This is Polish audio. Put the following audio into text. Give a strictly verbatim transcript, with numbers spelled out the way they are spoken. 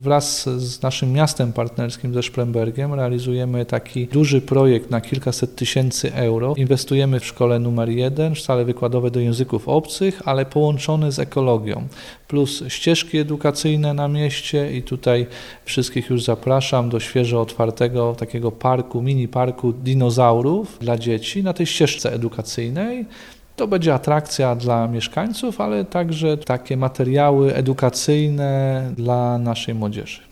Wraz z naszym miastem partnerskim ze Sprembergiem realizujemy taki duży projekt na kilkaset tysięcy euro. Inwestujemy w szkole numer jeden, sale wykładowe do języków obcych, ale połączone z ekologią. Plus ścieżki edukacyjne na mieście i tutaj wszystkich już zapraszam do świeżo otwartego takiego parku, mini parku dinozaurów dla dzieci na tej ścieżce edukacyjnej. To będzie atrakcja dla mieszkańców, ale także takie materiały edukacyjne dla naszej młodzieży.